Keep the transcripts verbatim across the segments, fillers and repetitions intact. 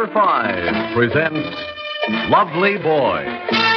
Number five presents Lovely Boy.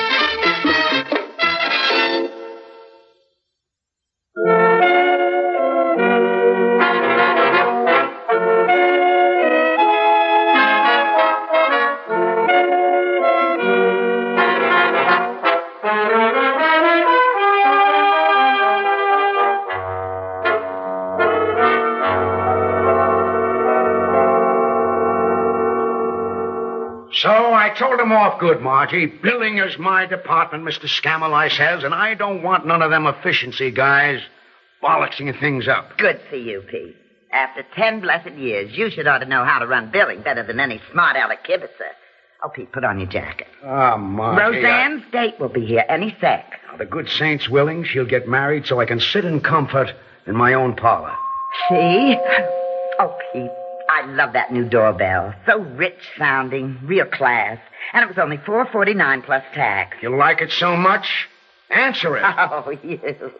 So I told him off good, Margie. Billing is my department, Mister Scammell, says, and I don't want none of them efficiency guys bollocksing things up. Good for you, Pete. After ten blessed years, you should ought to know how to run billing better than any smart aleck kibitzer. Oh, Pete, put on your jacket. Oh, Margie. Roseanne's I... date will be here any sec. Now, the good saint's willing, she'll get married so I can sit in comfort in my own parlor. See? Oh, Pete. I love that new doorbell. So rich sounding, real class. And it was only four forty-nine plus tax. You like it so much? Answer it. Oh, you.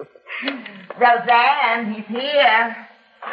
Roseanne, he's here.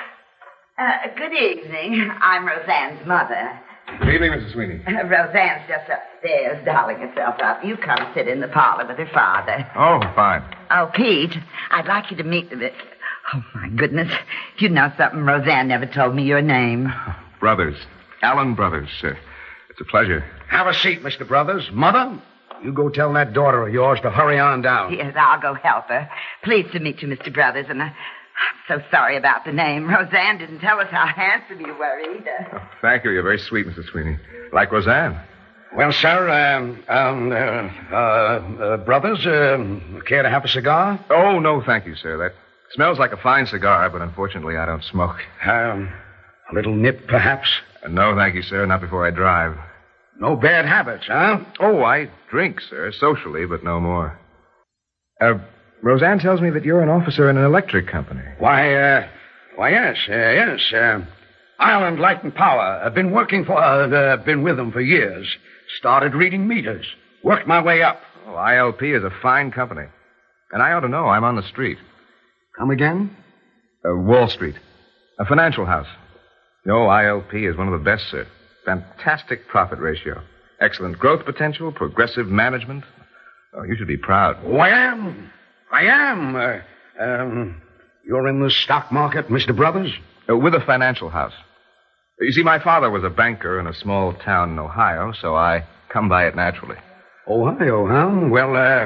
Uh, good evening. I'm Roseanne's mother. Good evening, Missus Sweeney. Uh, Roseanne's just upstairs, dolling herself up. You come sit in the parlor with her father. Oh, fine. Oh, Pete, I'd like you to meet the... Oh, my goodness. You know something? Roseanne never told me your name. Brothers. Allen Brothers, sir. It's a pleasure. Have a seat, Mister Brothers. Mother, you go tell that daughter of yours to hurry on down. Yes, I'll go help her. Pleased to meet you, Mister Brothers, and I, I'm so sorry about the name. Roseanne didn't tell us how handsome you were either. Oh, thank you. You're very sweet, Missus Sweeney. Like Roseanne. Well, sir, um, um, uh, uh, uh, brothers, uh, care to have a cigar? Oh, no, thank you, sir. That smells like a fine cigar, but unfortunately I don't smoke. Um, a little nip, perhaps? Uh, no, thank you, sir. Not before I drive. No bad habits, huh? Oh, I drink, sir, socially, but no more. Uh, Roseanne tells me that you're an officer in an electric company. Why, uh, why, yes, uh, yes. Uh, Island Light and Power. I've been working for, uh, uh, been with them for years. Started reading meters. Worked my way up. Oh, I L P is a fine company. And I ought to know. I'm on the street. Come again? Uh, Wall Street. A financial house. No, I L P is one of the best, sir. Fantastic profit ratio. Excellent growth potential, progressive management. Oh, you should be proud. Oh, I am. I am. Uh, um, you're in the stock market, Mister Brothers? Uh, with a financial house. You see, my father was a banker in a small town in Ohio, so I come by it naturally. Ohio, huh? Well, uh,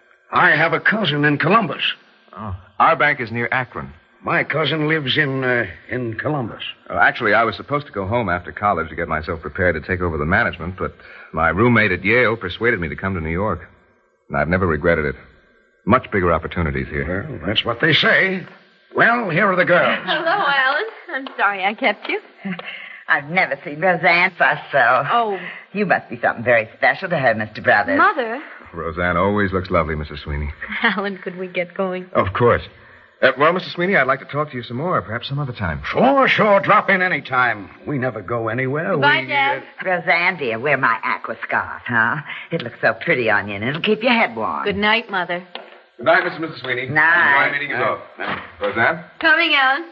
I have a cousin in Columbus. Oh. Our bank is near Akron. My cousin lives in, uh, in Columbus. Well, actually, I was supposed to go home after college to get myself prepared to take over the management, but my roommate at Yale persuaded me to come to New York. And I've never regretted it. Much bigger opportunities here. Well, that's what they say. Well, here are the girls. Hello, Alan. I'm sorry I kept you. I've never seen Roseanne fuss so. Oh. You must be something very special to her, Mister Brothers. Mother. Roseanne always looks lovely, Missus Sweeney. Alan, could we get going? Of course. Uh, well, Mister Sweeney, I'd like to talk to you some more, perhaps some other time. Sure, sure. Drop in any time. We never go anywhere. Goodbye, we, Dad. Uh... Roseanne, dear, wear my aqua scarf, huh? It looks so pretty on you, and it'll keep your head warm. Good night, Mother. Good night, Mister and Missus Sweeney. Night. Enjoy meeting you both. Roseanne? Coming, Alan.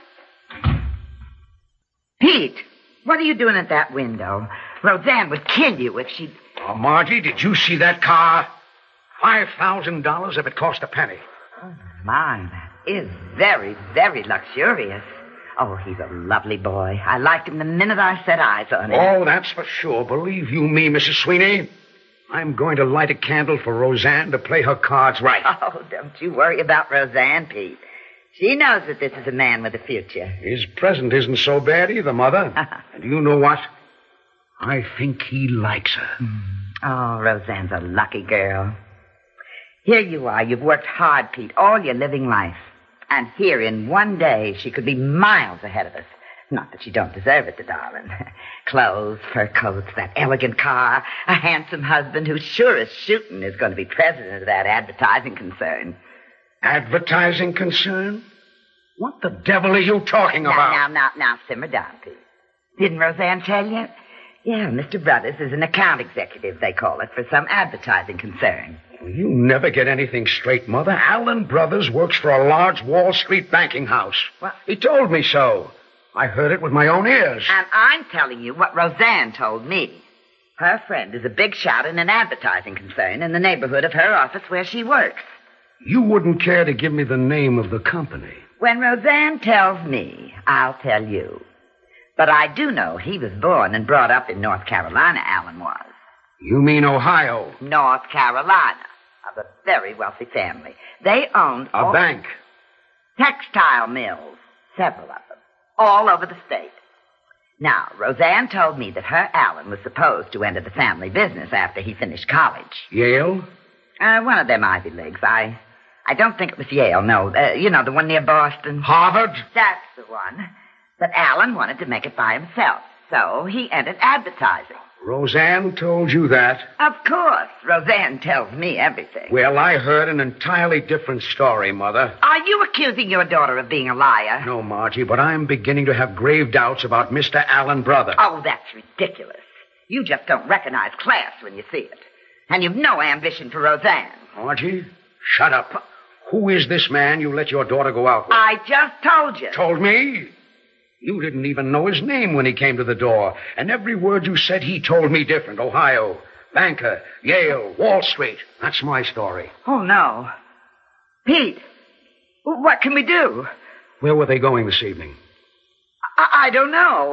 Pete, what are you doing at that window? Roseanne would kill you if she... Oh, Margie, did you see that car? Five thousand dollars if it cost a penny. Oh, my, that is very, very luxurious. Oh, he's a lovely boy. I liked him the minute I set eyes on him. Oh, that's for sure. Believe you me, Missus Sweeney. I'm going to light a candle for Roseanne to play her cards right. Oh, don't you worry about Roseanne, Pete. She knows that this is a man with a future. His present isn't so bad either, Mother. And you know what? I think he likes her. Oh, Roseanne's a lucky girl. Here you are. You've worked hard, Pete, all your living life. And here in one day, she could be miles ahead of us. Not that you don't deserve it, darling. Clothes, fur coats, that elegant car, a handsome husband who sure as shooting is going to be president of that advertising concern. Advertising concern? What the devil are you talking now, about? Now, now, now, simmer down, Pete. Didn't Roseanne tell you? Yeah, Mister Brothers is an account executive, they call it, for some advertising concern. You never get anything straight, Mother. Allen Brothers works for a large Wall Street banking house. What? He told me so. I heard it with my own ears. And I'm telling you what Roseanne told me. Her friend is a big shot in an advertising concern in the neighborhood of her office where she works. You wouldn't care to give me the name of the company. When Roseanne tells me, I'll tell you. But I do know he was born and brought up in North Carolina, Alan was. You mean Ohio? North Carolina, of a very wealthy family. They owned... A all bank. textile mills, several of them, all over the state. Now, Roseanne told me that her Alan was supposed to enter the family business after he finished college. Yale? Uh, one of them Ivy Leagues. I I don't think it was Yale, no. Uh, you know, the one near Boston. Harvard? That's the one. But Alan wanted to make it by himself, so he entered advertising. Roseanne told you that? Of course. Roseanne tells me everything. Well, I heard an entirely different story, Mother. Are you accusing your daughter of being a liar? No, Margie, but I'm beginning to have grave doubts about Mister Allen Brother. Oh, that's ridiculous. You just don't recognize class when you see it. And you've no ambition for Roseanne. Margie, shut up. Who is this man you let your daughter go out with? I just told you. Told me? You didn't even know his name when he came to the door. And every word you said, he told me different. Ohio, banker, Yale, Wall Street. That's my story. Oh, no. Pete, what can we do? Where were they going this evening? I, I don't know.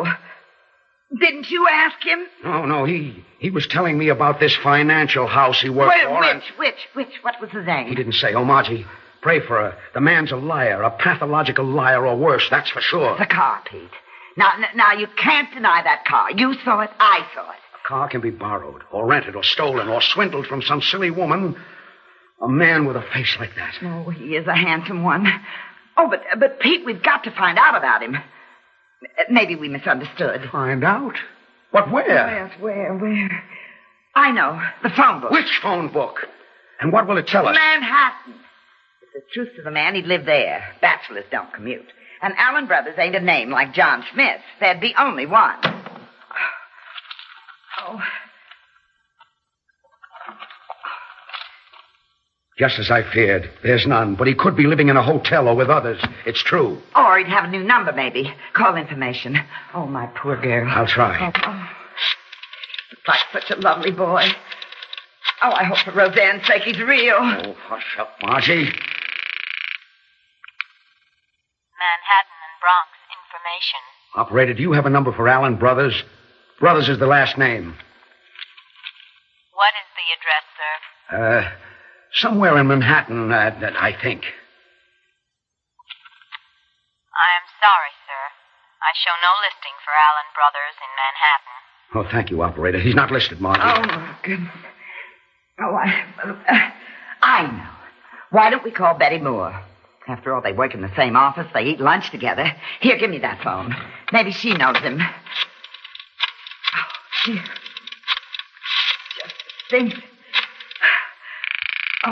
Didn't you ask him? No, no, he he was telling me about this financial house he worked Wait, for. which, and- which, which, what was his name? He didn't say. Oh, Margie, pray for her. The man's a liar, a pathological liar or worse, that's for sure. The car, Pete. Now, n- now, you can't deny that car. You saw it, I saw it. A car can be borrowed or rented or stolen or swindled from some silly woman. A man with a face like that. Oh, he is a handsome one. Oh, but, but Pete, we've got to find out about him. Uh, Maybe we misunderstood. Find out? But where? Yes, where, where? I know. The phone book. Which phone book? And what will it tell us? Manhattan. If the truth to the man, he'd live there. Bachelors don't commute. And Allen Brothers ain't a name like John Smith. They'd be only one. Oh. Just as I feared. There's none. But he could be living in a hotel or with others. It's true. Or he'd have a new number, maybe. Call information. Oh, my poor girl. I'll try. Oh, oh. Looks like such a lovely boy. Oh, I hope for Roseanne's sake he's real. Oh, hush up, Margie. Manhattan and Bronx information. Operator, do you have a number for Allen Brothers? Brothers is the last name. What is the address, sir? Uh, somewhere in Manhattan, uh, that I think. I am sorry, sir. I show no listing for Allen Brothers in Manhattan. Oh, thank you, operator. He's not listed, Margie. Oh, my goodness. Oh, I... Uh, I know. Why don't we call Betty Moore? After all, they work in the same office. They eat lunch together. Here, give me that phone. Maybe she knows him. Oh, dear. Just think. Oh.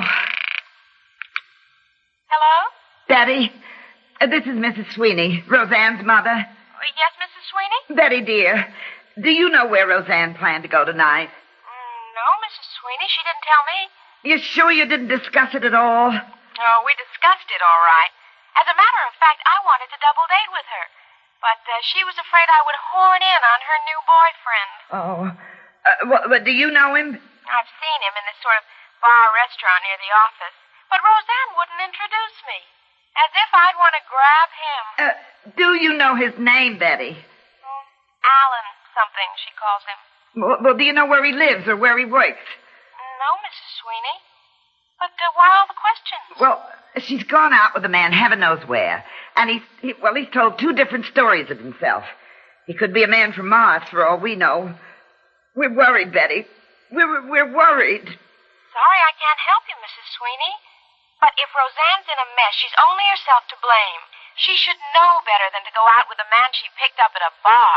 Hello? Betty, uh, this is Missus Sweeney, Roseanne's mother. Uh, yes, Missus Sweeney? Betty, dear, do you know where Roseanne planned to go tonight? Mm, no, Missus Sweeney. She didn't tell me. You sure you didn't discuss it at all? Oh, we discussed it all right. As a matter of fact, I wanted to double date with her. But uh, she was afraid I would horn in on her new boyfriend. Oh. Uh, well, but do you know him? I've seen him in this sort of bar restaurant near the office. But Roseanne wouldn't introduce me. As if I'd want to grab him. Uh, do you know his name, Betty? Mm, Alan something, she calls him. Well, well, do you know where he lives or where he works? No, Missus Sweeney. But uh, why all the questions? Well, she's gone out with a man heaven knows where. And he's, he, well, he's told two different stories of himself. He could be a man from Mars, for all we know. We're worried, Betty. We're, we're worried. Sorry I can't help you, Missus Sweeney. But if Roseanne's in a mess, she's only herself to blame. She should know better than to go out with a man she picked up at a bar.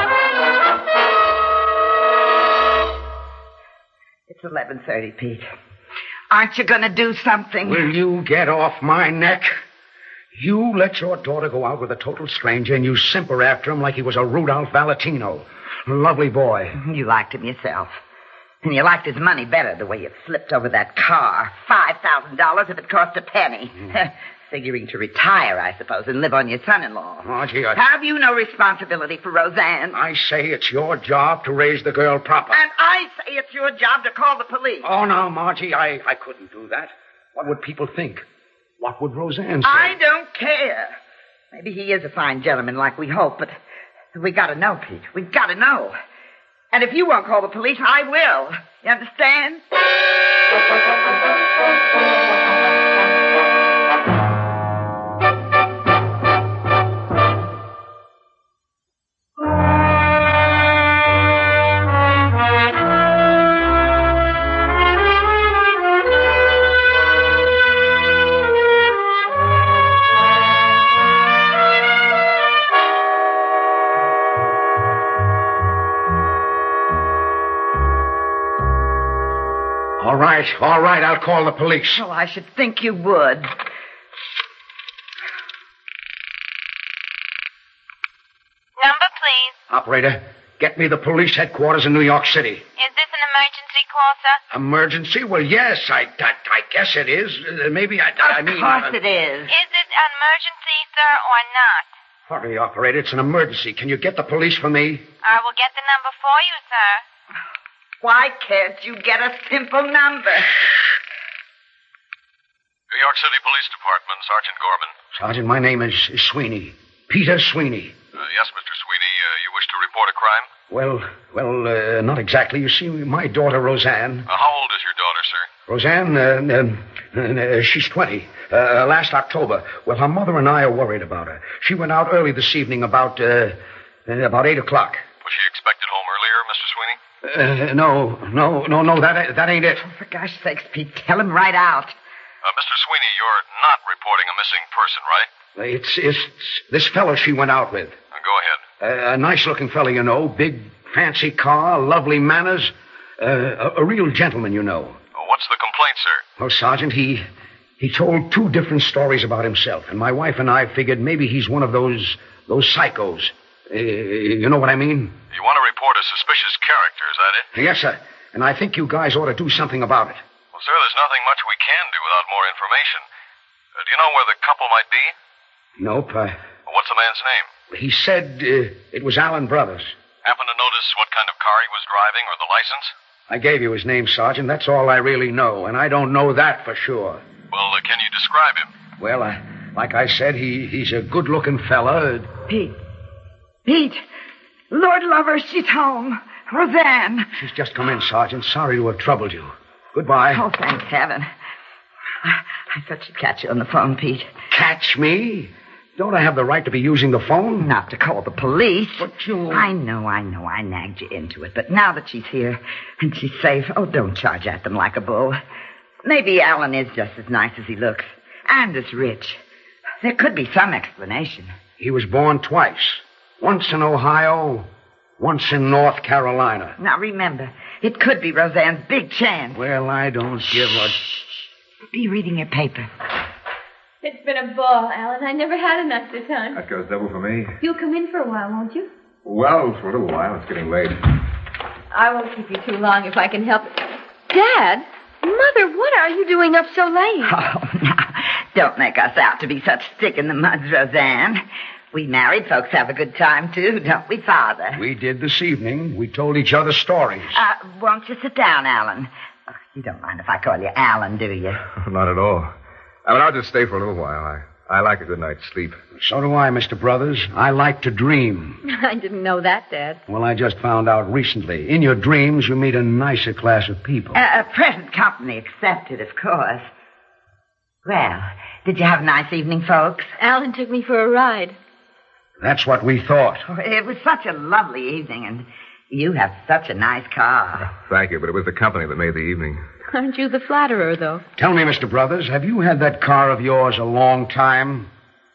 It's eleven thirty, Pete. Aren't you going to do something? Will you get off my neck? You let your daughter go out with a total stranger and you simper after him like he was a Rudolph Valentino. Lovely boy. You liked him yourself. And you liked his money better, the way you flipped over that car. Five thousand dollars if it cost a penny. Figuring to retire, I suppose, and live on your son-in-law. Margie, I... Have you no responsibility for Roseanne? I say it's your job to raise the girl proper. And I say it's your job to call the police. Oh, no, Margie, I, I couldn't do that. What would people think? What would Roseanne say? I don't care. Maybe he is a fine gentleman like we hope, but we gotta know, Pete. We gotta know. And if you won't call the police, I will. You understand? All right, all right, I'll call the police. Oh, I should think you would. Number, please. Operator, get me the police headquarters in New York City. Is this an emergency call, sir? Emergency? Well, yes, I, I, I guess it is. Uh, maybe I, I Of mean... course uh, it is. Is it an emergency, sir, or not? Hurry, operator, it's an emergency. Can you get the police for me? I will get the number for you, sir. Why can't you get a simple number? New York City Police Department, Sergeant Gorman. Sergeant, my name is, is Sweeney. Peter Sweeney. Uh, yes, Mister Sweeney, uh, you wish to report a crime? Well, well, uh, not exactly. You see, my daughter, Roseanne. Uh, how old is your daughter, sir? Roseanne, uh, um, uh, she's twenty. Uh, last October. Well, her mother and I are worried about her. She went out early this evening about, uh, uh, about eight o'clock. Was she expected home earlier, Mister Sweeney? Uh, no, no, no, no, that, that ain't it. For gosh sakes, Pete, tell him right out. Uh, Mister Sweeney, you're not reporting a missing person, right? It's, it's this fellow she went out with. Uh, go ahead. Uh, a nice-looking fellow, you know. Big, fancy car, lovely manners. Uh, a, a real gentleman, you know. Uh, what's the complaint, sir? Well, Sergeant, he he told two different stories about himself, and my wife and I figured maybe he's one of those those psychos. Uh, you know what I mean? You want to report a suspicious character, is that it? Yes, sir. And I think you guys ought to do something about it. Well, sir, there's nothing much we can do without more information. Uh, do you know where the couple might be? Nope. Uh, Well, what's the man's name? he said uh, it was Allen Brothers. Happen to notice what kind of car he was driving or the license? I gave you his name, Sergeant. That's all I really know, and I don't know that for sure. Well, uh, can you describe him? Well, uh, like I said, he, he's a good-looking fella. Pete. Pete. Lord love her, she's home. Roseanne. She's just come in, Sergeant. Sorry to have troubled you. Goodbye. Oh, thank heaven. I, I thought she'd catch you on the phone, Pete. Catch me? Don't I have the right to be using the phone? Not to call the police. But you... I know, I know, I nagged you into it. But now that she's here and she's safe, oh, don't charge at them like a bull. Maybe Alan is just as nice as he looks. And as rich. There could be some explanation. He was born twice. Once in Ohio, once in North Carolina. Now, remember, it could be Roseanne's big chance. Well, I don't give a... Be reading your paper. It's been a ball, Alan. I never had enough this time. That goes double for me. You'll come in for a while, won't you? Well, for a little while. It's getting late. I won't keep you too long if I can help it. Dad? Mother, what are you doing up so late? Oh, now, don't make us out to be such stick in the muds, Roseanne. We married folks have a good time, too, don't we, Father? We did this evening. We told each other stories. Uh, won't you sit down, Alan? Oh, you don't mind if I call you Alan, do you? Not at all. I mean, I'll just stay for a little while. I, I like a good night's sleep. So do I, Mister Brothers. I like to dream. I didn't know that, Dad. Well, I just found out recently. In your dreams, you meet a nicer class of people. Uh, present company accepted, of course. Well, did you have a nice evening, folks? Alan took me for a ride. That's what we thought. Oh, it was such a lovely evening, and you have such a nice car. Thank you, but it was the company that made the evening. Aren't you the flatterer, though? Tell me, Mister Brothers, have you had that car of yours a long time?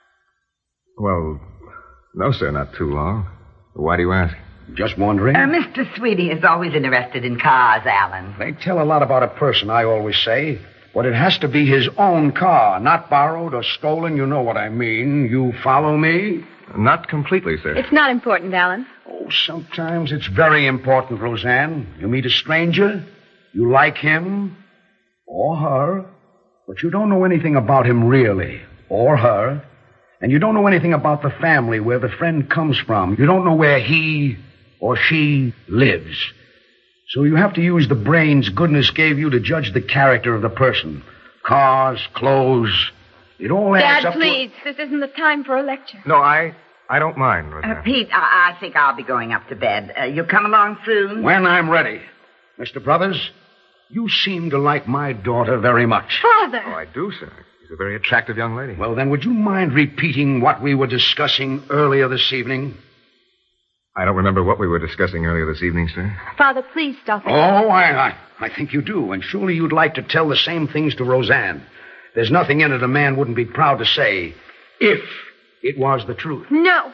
Well, no, sir, not too long. Why do you ask? Just wondering. Uh, Mister Sweetie is always interested in cars, Alan. They tell a lot about a person, I always say. But it has to be his own car, not borrowed or stolen. You know what I mean. You follow me? Not completely, sir. It's not important, Alan. Oh, sometimes it's very important, Roseanne. You meet a stranger, you like him or her, but you don't know anything about him really. or her, and you don't know anything about the family, where the friend comes from. You don't know where he or she lives. So you have to use the brains goodness gave you to judge the character of the person. Cars, clothes, it all adds Dad, up please. This isn't the time for a lecture. No, I I don't mind, Roseanne. Uh, Pete, I, I think I'll be going up to bed. Uh, you come along soon? to... When I'm ready. Mister Brothers, you seem to like my daughter very much. Father! Oh, I do, sir. She's a very attractive young lady. Well, then, would you mind repeating what we were discussing earlier this evening? I don't remember what we were discussing earlier this evening, sir. Father, please stop it. Oh, I, I, I think you do, and surely you'd like to tell the same things to Roseanne. There's nothing in it a man wouldn't be proud to say, if it was the truth. No.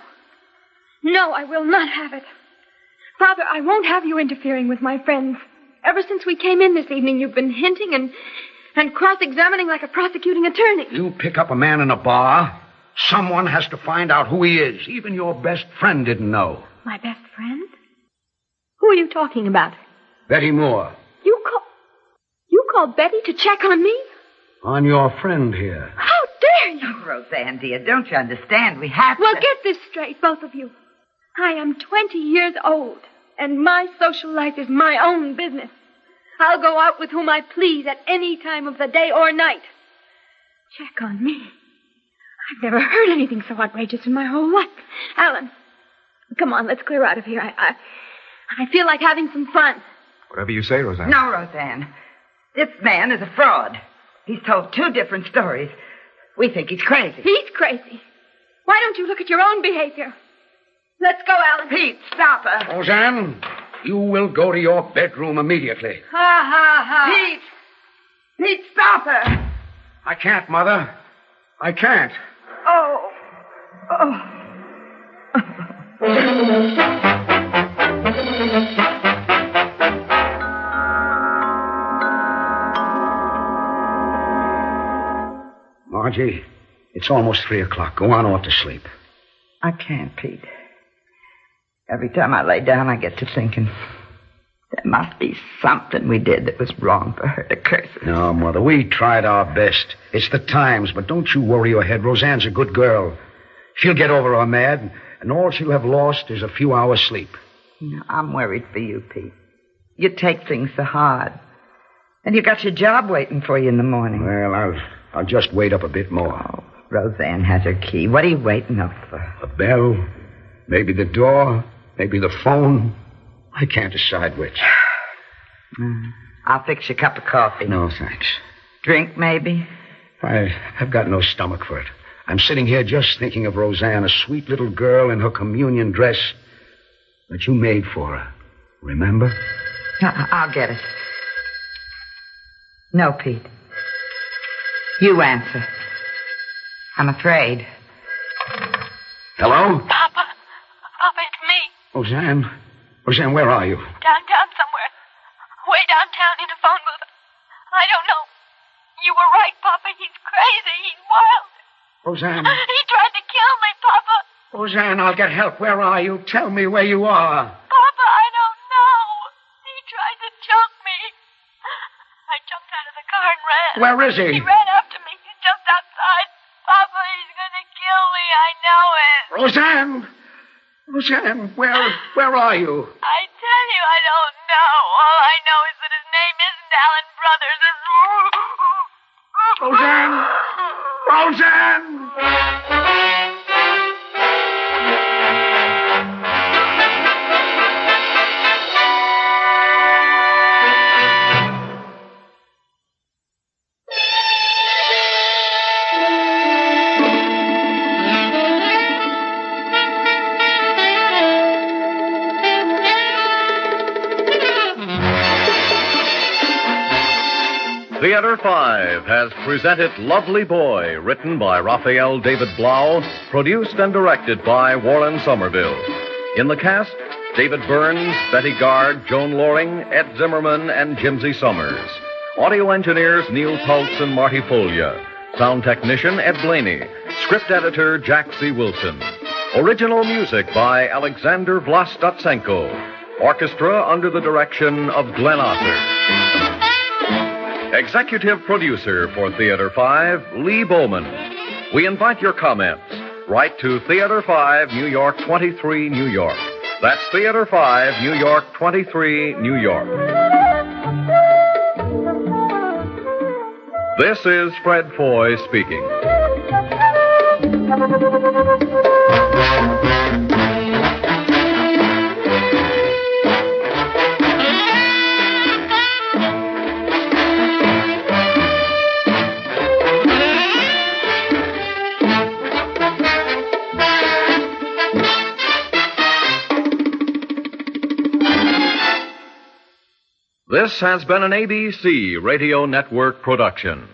No, I will not have it. Father, I won't have you interfering with my friends. Ever since we came in this evening, you've been hinting and, and cross-examining like a prosecuting attorney. You pick up a man in a bar, someone has to find out who he is. Even your best friend didn't know. My best friend? Who are you talking about? Betty Moore. You call... You called Betty to check on me? On your friend here. How dare you? Oh, Roseanne, dear, don't you understand? We have Well, to... get this straight, both of you. I am twenty years old, and my social life is my own business. I'll go out with whom I please at any time of the day or night. Check on me. I've never heard anything so outrageous in my whole life. Alan, come on, let's clear out of here. I, I, I feel like having some fun. Whatever you say, Roseanne. No, Roseanne. This man is a fraud. He's told two different stories. We think he's crazy. He's crazy. Why don't you look at your own behavior? Let's go, Alan. Pete, stop her. Roseanne, you will go to your bedroom immediately. Ha, ha, ha. Pete! Pete, stop her. I can't, Mother. I can't. Oh. Oh. Margie, it's almost three o'clock. Go on off to sleep. I can't, Pete. Every time I lay down, I get to thinking there must be something we did that was wrong for her to curse us. No, Mother, we tried our best. It's the times, but don't you worry your head. Roseanne's a good girl. She'll get over her mad, and all she'll have lost is a few hours' sleep. No, I'm worried for you, Pete. You take things so hard. And you got your job waiting for you in the morning. Well, I'll, I'll just wait up a bit more. Oh, Roseanne has her key. What are you waiting up for? A bell, maybe the door, maybe the phone. I can't decide which. Mm. I'll fix you a cup of coffee. No, thanks. Drink, maybe? I, I've got no stomach for it. I'm sitting here just thinking of Roseanne, a sweet little girl in her communion dress that you made for her. Remember? I- I'll get it. No, Pete. You answer. I'm afraid. Hello? Papa. Papa, it's me. Roseanne? Roseanne, where are you? Downtown somewhere. Way downtown in a phone booth. I don't know. You were right, Papa. He's crazy. He's wild. Roseanne? He tried to kill me, Papa. Roseanne, I'll get help. Where are you? Tell me where you are. Papa, I don't know. He tried to choke me. I jumped out of the car and ran. Where is he? He ran after me. He's just outside. Papa, he's going to kill me. I know it. Roseanne! Roseanne, where where are you? I tell you, I don't know. All I know is that his name isn't Alan Brothers. Roseanne! Roseanne! Theater five has presented Lovely Boy, written by Raphael David Blau, produced and directed by Warren Somerville. In the cast, David Burns, Betty Gard, Joan Loring, Ed Zimmerman, and Jimsy Summers. Audio engineers Neil Pultz and Marty Folia. Sound technician Ed Blaney. Script editor Jack C. Wilson. Original music by Alexander Vlastotsenko. Orchestra under the direction of Glenn Arthur. Executive producer for Theater five, Lee Bowman. We invite your comments. Write to Theater five, New York twenty-three, New York. That's Theater five, New York twenty-three, New York. This is Fred Foy speaking. This has been an A B C Radio Network production.